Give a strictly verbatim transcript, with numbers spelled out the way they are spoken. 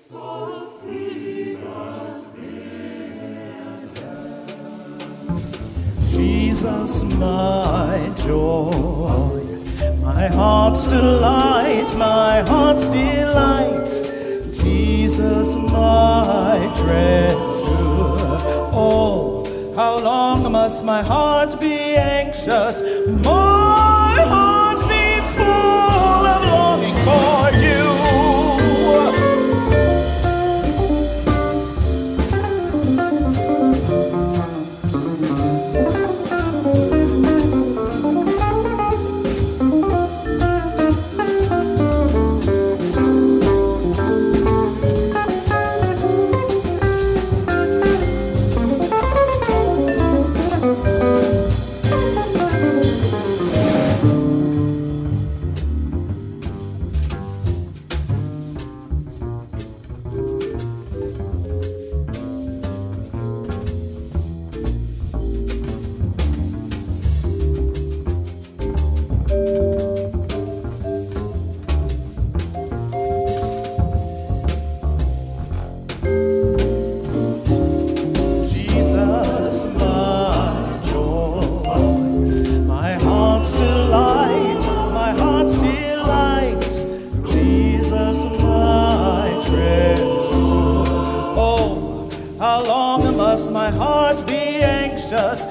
Jesus, my joy, my heart's delight, my heart's delight. Jesus, my treasure. Oh, how long must my heart be anxious, my heart be full of longing for you. How long must my heart be anxious,